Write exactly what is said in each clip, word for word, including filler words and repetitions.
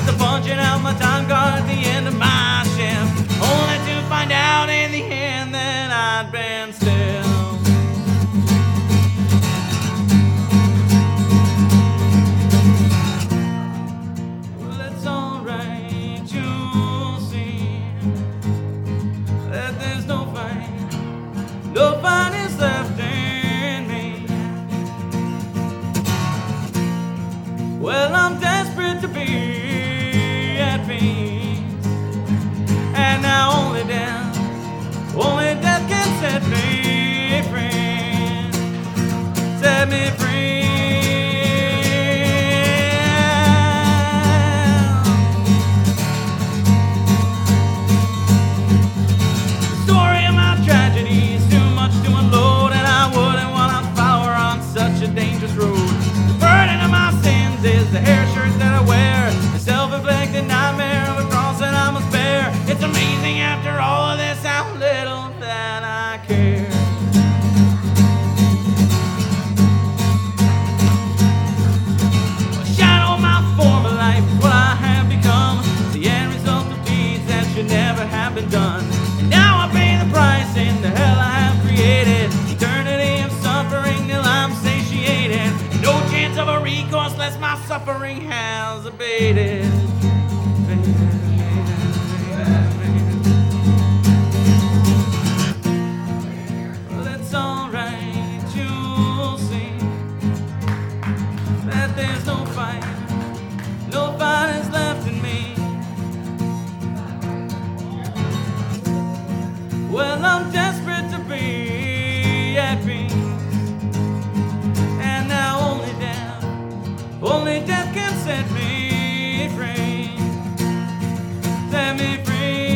after punching out my time card at the end of my shift, only to find out in the end that I'd been still. Well, it's alright, you'll see that there's no fight, no fight is left in me. Well, I'm desperate to be at peace, and now only death, only death can set me free, set me free. The story of my tragedy is too much to unload, and I wouldn't want to follow her on such a dangerous road. The burden of my sins is the hair shirt that I wear, the self-inflicted nightmare of a cross that I must bear. It's amazing after all of this how little that I care. A shadow of my former life is what I have become, the end result of deeds that should never have been done. And now I pay the price in the hell I have created, eternity of suffering till I'm satiated, no chance of a recourse lest my suffering has abated. Well, it's alright, you'll see that there's no fight, no fight is left in me. Well, I'm desperate to be at peace, and now only death, only death can set me free, set me free.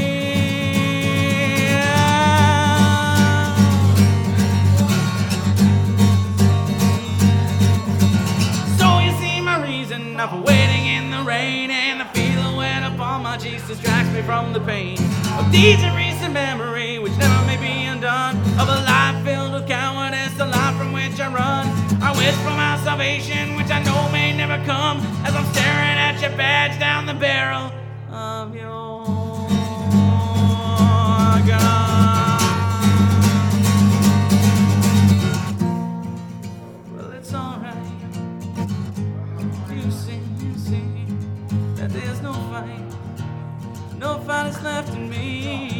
So you see my reason for waiting in the rain, and the feeling wet upon my cheeks distracts me from the pain of deeds and recent memory which never may be undone, of a life filled with cowardice, a life from which I run. I wish for my salvation, which I know may never come, as I'm staring at your badge down the barrel of your gun. Well, it's alright, you see, you see that there's no fight, no fight is left in me.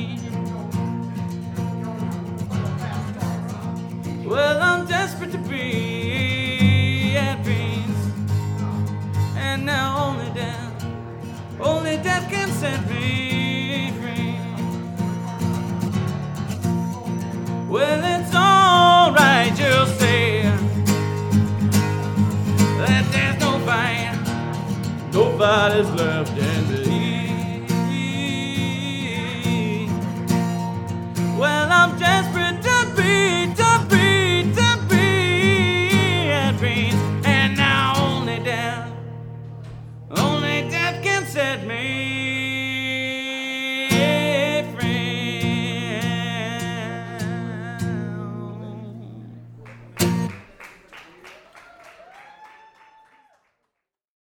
Well, I'm desperate to be at peace, and now only death, only death can set me free. Well, it's alright, you'll say that there's no fight, no fight is left in me. Well, I'm desperate to be, to be, to be at peace, and now only death, only death can set me